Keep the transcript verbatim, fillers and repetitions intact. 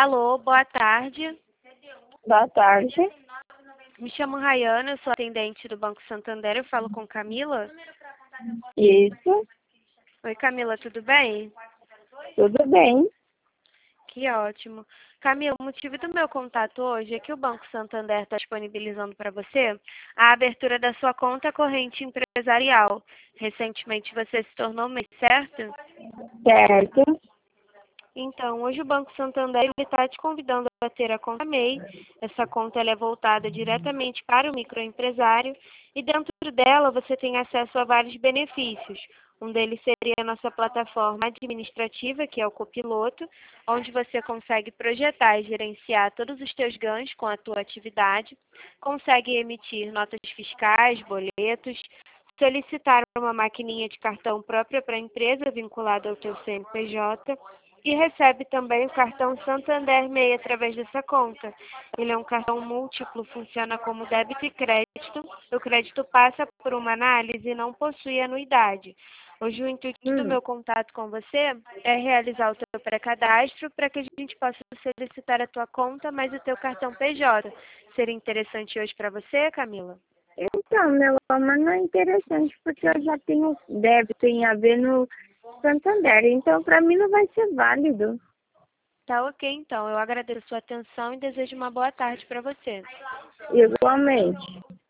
Alô, boa tarde. Boa tarde. Me chamo Rayana, eu sou atendente do Banco Santander, eu falo com Camila. Isso, Oi, Camila, tudo bem? tudo bem. Que ótimo. Camila, o motivo do meu contato hoje é que o Banco Santander está disponibilizando para você a abertura da sua conta corrente empresarial. Recentemente você se tornou MEI, certo? Certo. Então, hoje o Banco Santander está te convidando a ter a conta MEI. Essa conta ela é voltada diretamente para o microempresário e dentro dela você tem acesso a vários benefícios. Um deles seria a nossa plataforma administrativa, que é o Copiloto, onde você consegue projetar e gerenciar todos os teus ganhos com a tua atividade, consegue emitir notas fiscais, boletos, solicitar uma maquininha de cartão própria para a empresa vinculada ao teu C N P J, e recebe também o cartão Santander MEI através dessa conta. Ele é um cartão múltiplo, funciona como débito e crédito. O crédito passa por uma análise e não possui anuidade. Hoje o intuito do Hum, meu contato com você é realizar o teu pré-cadastro para que a gente possa solicitar a tua conta, mais o teu cartão P J. Seria interessante hoje para você, Camila? Então, meu amor, não é interessante porque eu já tenho débito em A V no Santander, então para mim não vai ser válido. Tá ok, então. Eu agradeço a sua atenção e desejo uma boa tarde para você. Igualmente.